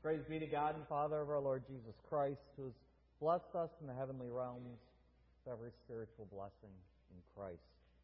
Praise be to God and Father of our Lord Jesus Christ, who has blessed us in the heavenly realms with every spiritual blessing in Christ.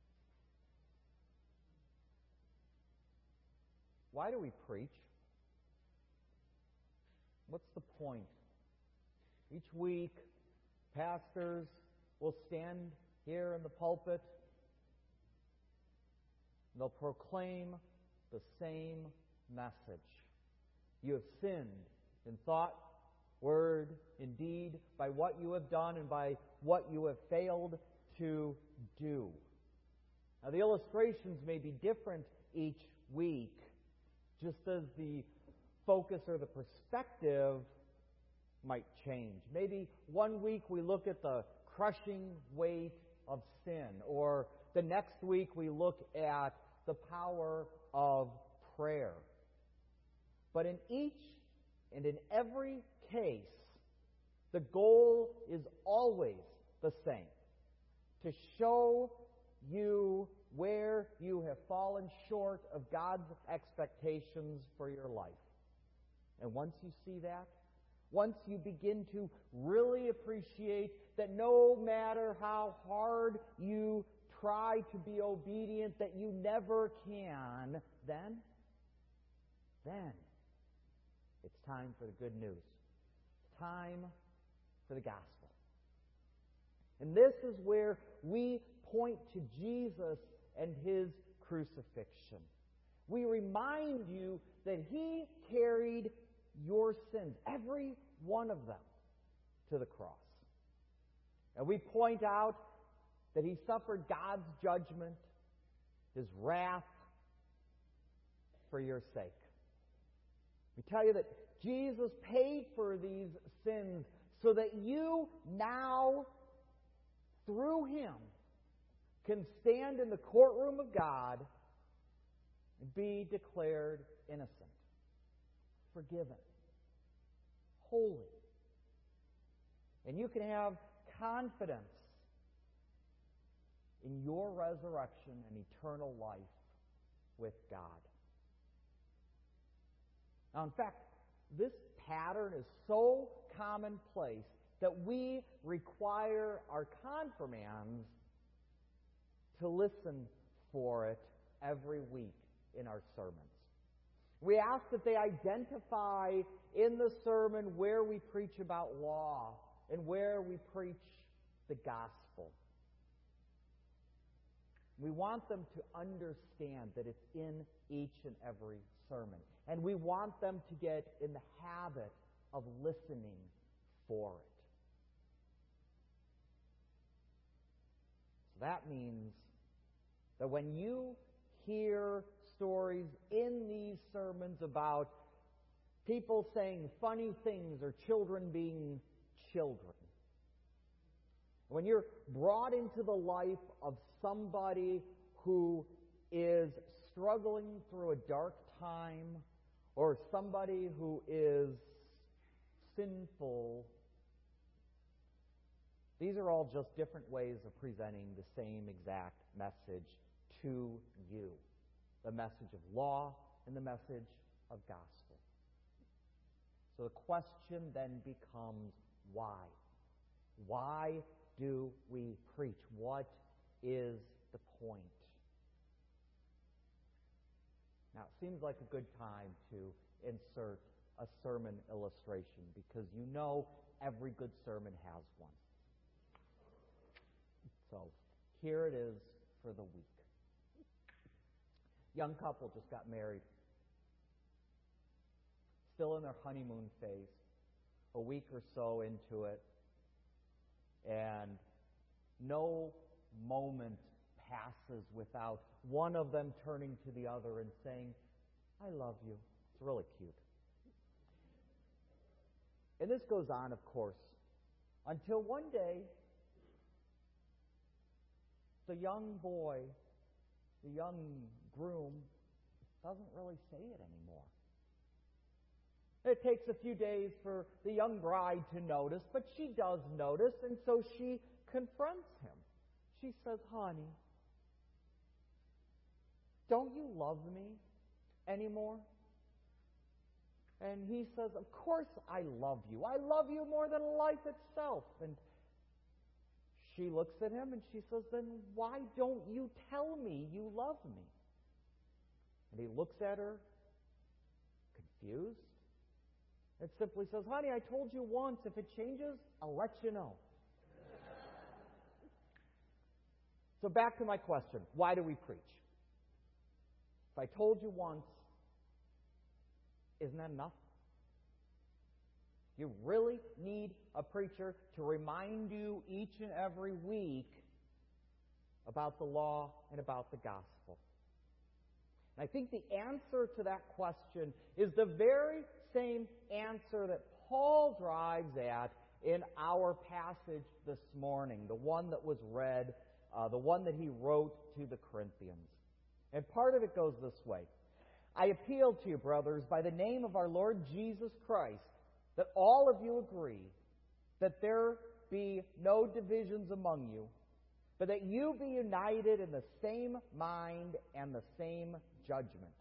Why do we preach? What's the point? Each week, pastors will stand here in the pulpit and they'll proclaim the same message. You have sinned in thought, word, and deed, by what you have done and by what you have failed to do. Now, the illustrations may be different each week, just as the focus or the perspective might change. Maybe one week we look at the crushing weight of sin, or the next week we look at the power of prayer. But in each and in every case, the goal is always the same: to show you where you have fallen short of God's expectations for your life. And once you see that, once you begin to really appreciate that no matter how hard you try to be obedient, that you never can, then it's time for the good news. It's time for the gospel. And this is where we point to Jesus and His crucifixion. We remind you that He carried your sins, every one of them, to the cross. And we point out that He suffered God's judgment, His wrath, for your sake. We tell you that Jesus paid for these sins so that you now, through Him, can stand in the courtroom of God and be declared innocent, forgiven, holy. And you can have confidence in your resurrection and eternal life with God. Now, in fact, this pattern is so commonplace that we require our confirmands to listen for it every week in our sermons. We ask that they identify in the sermon where we preach about law and where we preach the gospel. We want them to understand that it's in each and every sermon. And we want them to get in the habit of listening for it. So that means that when you hear stories in these sermons about people saying funny things or children being children, when you're brought into the life of somebody who is struggling through a dark time, or somebody who is sinful, these are all just different ways of presenting the same exact message to you. The message of law and the message of gospel. So the question then becomes, why? Why do we preach? What is the point? Now, it seems like a good time to insert a sermon illustration, because you know every good sermon has one. So, here it is for the week. Young couple just got married. Still in their honeymoon phase. A week or so into it. And no moment passes without one of them turning to the other and saying, "I love you." It's really cute. And this goes on, of course, until one day, the young boy, the young groom, doesn't really say it anymore. It takes a few days for the young bride to notice, but she does notice, and so she confronts him. She says, "Honey, don't you love me anymore?" And he says, of course I love you. I love you more than life itself. And she looks at him and she says, then why don't you tell me you love me? And he looks at her, confused, and simply says, honey, I told you once. If it changes, I'll let you know. So back to my question. Why do we preach? If I told you once, isn't that enough? You really need a preacher to remind you each and every week about the law and about the gospel. And I think the answer to that question is the very same answer that Paul drives at in our passage this morning, the one that was read, the one that he wrote to the Corinthians. And part of it goes this way. I appeal to you, brothers, by the name of our Lord Jesus Christ, that all of you agree that there be no divisions among you, but that you be united in the same mind and the same judgment.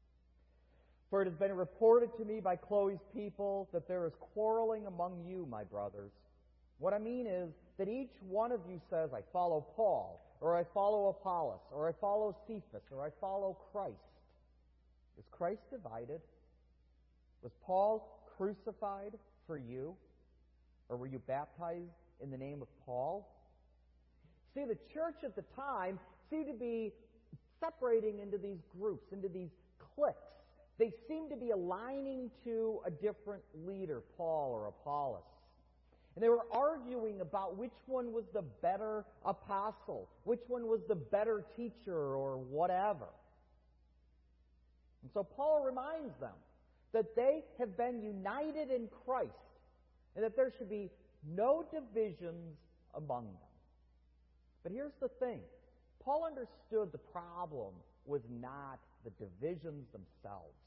For it has been reported to me by Chloe's people that there is quarreling among you, my brothers. What I mean is that each one of you says, I follow Paul, or I follow Apollos, or I follow Cephas, or I follow Christ. Is Christ divided? Was Paul crucified for you? Or were you baptized in the name of Paul? See, the church at the time seemed to be separating into these groups, into these cliques. They seemed to be aligning to a different leader, Paul or Apollos. And they were arguing about which one was the better apostle, which one was the better teacher, or whatever. And so Paul reminds them that they have been united in Christ and that there should be no divisions among them. But here's the thing. Paul understood the problem was not the divisions themselves.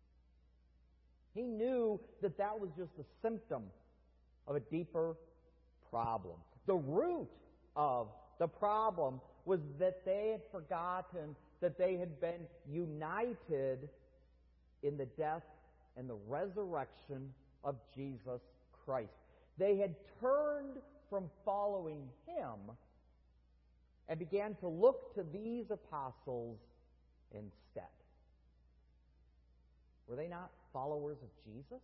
He knew that that was just a symptom of a deeper problem. The root of the problem was that they had forgotten that they had been united in the death and the resurrection of Jesus Christ. They had turned from following Him and began to look to these apostles instead. Were they not followers of Jesus?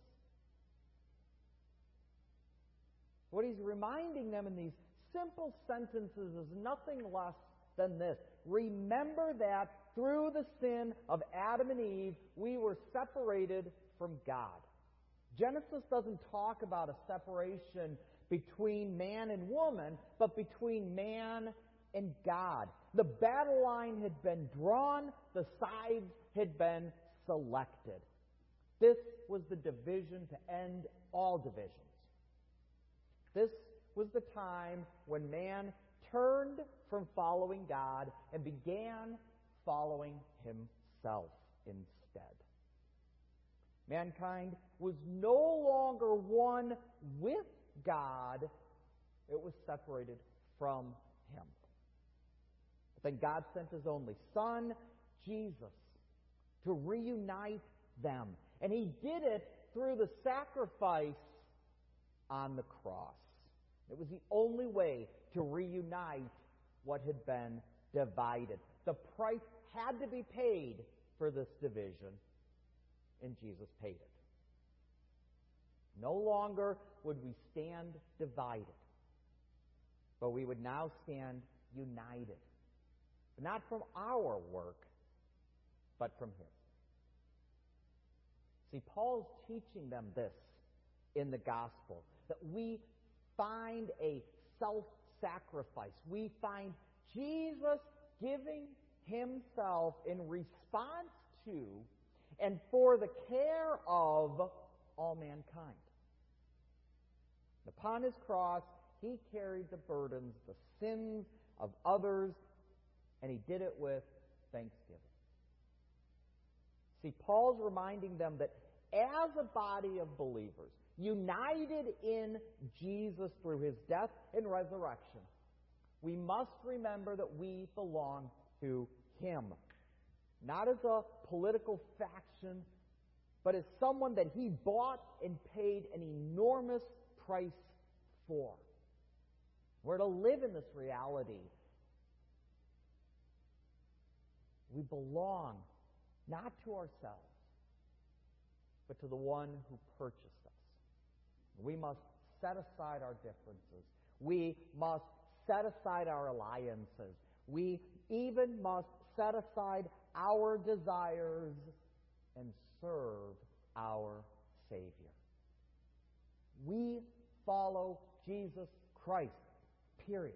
What he's reminding them in these simple sentences is nothing less than this. Remember that through the sin of Adam and Eve, we were separated from God. Genesis doesn't talk about a separation between man and woman, but between man and God. The battle line had been drawn, the sides had been selected. This was the division to end all divisions. This was the time when man turned from following God and began following himself instead. Mankind was no longer one with God, it was separated from Him. But then God sent His only Son, Jesus, to reunite them. And He did it through the sacrifice on the cross. It was the only way to reunite what had been divided. The price had to be paid for this division, and Jesus paid it. No longer would we stand divided, but we would now stand united. Not from our work, but from His. See, Paul's teaching them this in the gospel, that we find a self-sacrifice. We find Jesus giving Himself in response to and for the care of all mankind. Upon His cross, He carried the burdens, the sins of others, and He did it with thanksgiving. See, Paul's reminding them that as a body of believers, united in Jesus through His death and resurrection, we must remember that we belong to Him. Not as a political faction, but as someone that He bought and paid an enormous price for. We're to live in this reality. We belong not to ourselves, but to the one who purchased us. We must set aside our differences. We must set aside our alliances. We even must set aside our desires and serve our Savior. We follow Jesus Christ, period.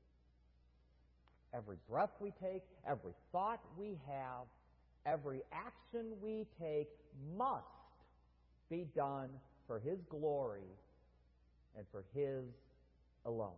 Every breath we take, every thought we have, every action we take must be done for His glory and for His alone.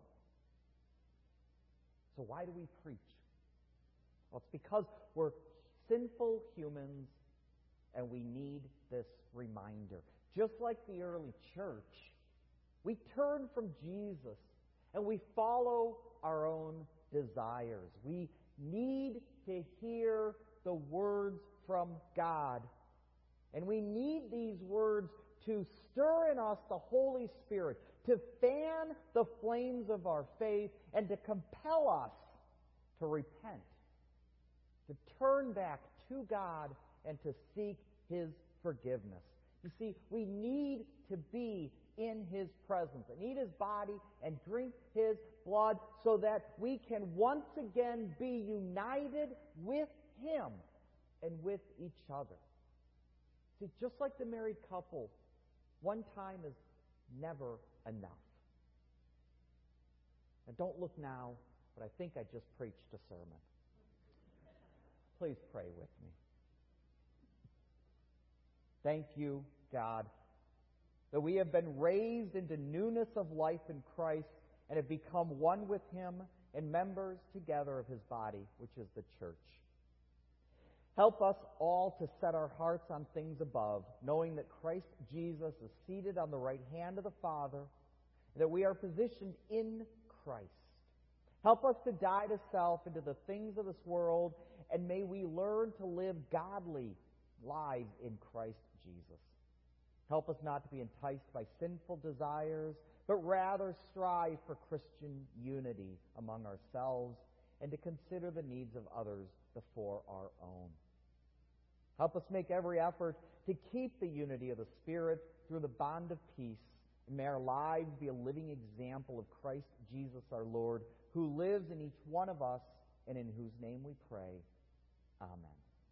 So why do we preach? Well, it's because we're sinful humans and we need this reminder. Just like the early church, we turn from Jesus and we follow our own desires. We need to hear the words from God. And we need these words to stir in us the Holy Spirit, to fan the flames of our faith, and to compel us to repent, to turn back to God and to seek His forgiveness. You see, we need to be in His presence and eat His body and drink His blood so that we can once again be united with Him and with each other. See, just like the married couple, one time is never enough. And don't look now, but I think I just preached a sermon. Please pray with me. Thank you, God, that we have been raised into newness of life in Christ and have become one with Him and members together of His body, which is the church. Help us all to set our hearts on things above, knowing that Christ Jesus is seated on the right hand of the Father, and that we are positioned in Christ. Help us to die to self and to the things of this world, and may we learn to live godly lives in Christ Jesus. Help us not to be enticed by sinful desires, but rather strive for Christian unity among ourselves and to consider the needs of others before our own. Help us make every effort to keep the unity of the Spirit through the bond of peace, and may our lives be a living example of Christ Jesus our Lord, who lives in each one of us and in whose name we pray. Amen.